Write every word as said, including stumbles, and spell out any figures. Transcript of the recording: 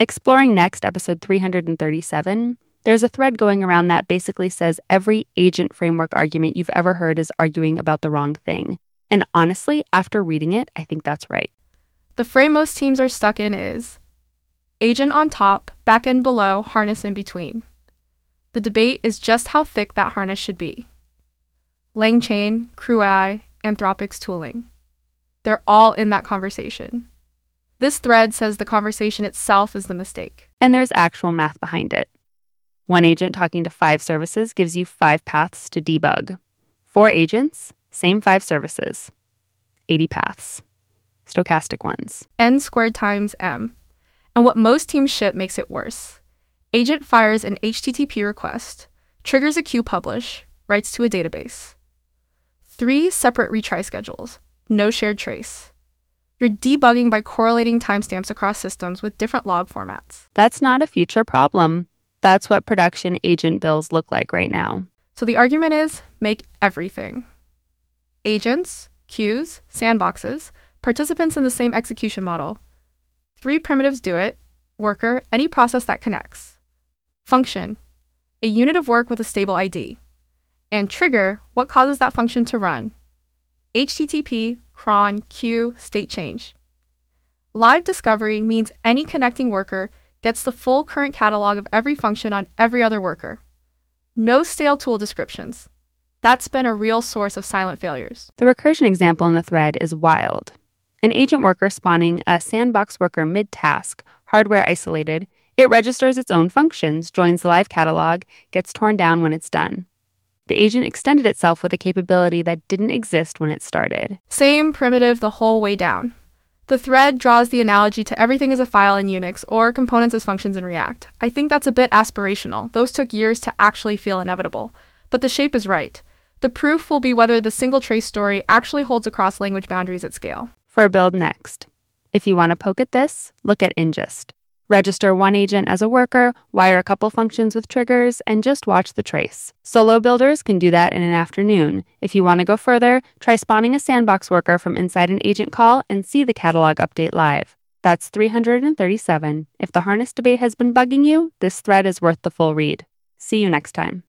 Exploring Next, episode three hundred thirty-seven, there's a thread going around that basically says every agent framework argument you've ever heard is arguing about the wrong thing. And honestly, after reading it, I think that's right. The frame most teams are stuck in is agent on top, backend below, harness in between. The debate is just how thick that harness should be. LangChain, CrewAI, Anthropic's tooling. They're all in that conversation. This thread says the conversation itself is the mistake. And there's actual math behind it. One agent talking to five services gives you five paths to debug. Four agents, same five services. eighty paths. Stochastic ones. N squared times M. And what most teams ship makes it worse. Agent fires an H T T P request, triggers a queue publish, writes to a database. Three separate retry schedules, no shared trace. You're debugging by correlating timestamps across systems with different log formats. That's not a future problem. That's what production agent bills look like right now. So the argument is, make everything. Agents, queues, sandboxes, participants in the same execution model. Three primitives do it: worker, any process that connects. Function, a unit of work with a stable I D. And trigger, what causes that function to run. H T T P, cron, queue, state change. Live discovery means any connecting worker gets the full current catalog of every function on every other worker. No stale tool descriptions. That's been a real source of silent failures. The recursion example in the thread is wild. An agent worker spawning a sandbox worker mid-task, hardware isolated, it registers its own functions, joins the live catalog, gets torn down when it's done. The agent extended itself with a capability that didn't exist when it started. Same primitive the whole way down. The thread draws the analogy to everything as a file in Unix or components as functions in React. I think that's a bit aspirational. Those took years to actually feel inevitable. But the shape is right. The proof will be whether the single trace story actually holds across language boundaries at scale. For Build Next. If you want to poke at this, look at Ingest. Register one agent as a worker, wire a couple functions with triggers, and just watch the trace. Solo builders can do that in an afternoon. If you want to go further, try spawning a sandbox worker from inside an agent call and see the catalog update live. That's three hundred thirty-seven. If the harness debate has been bugging you, this thread is worth the full read. See you next time.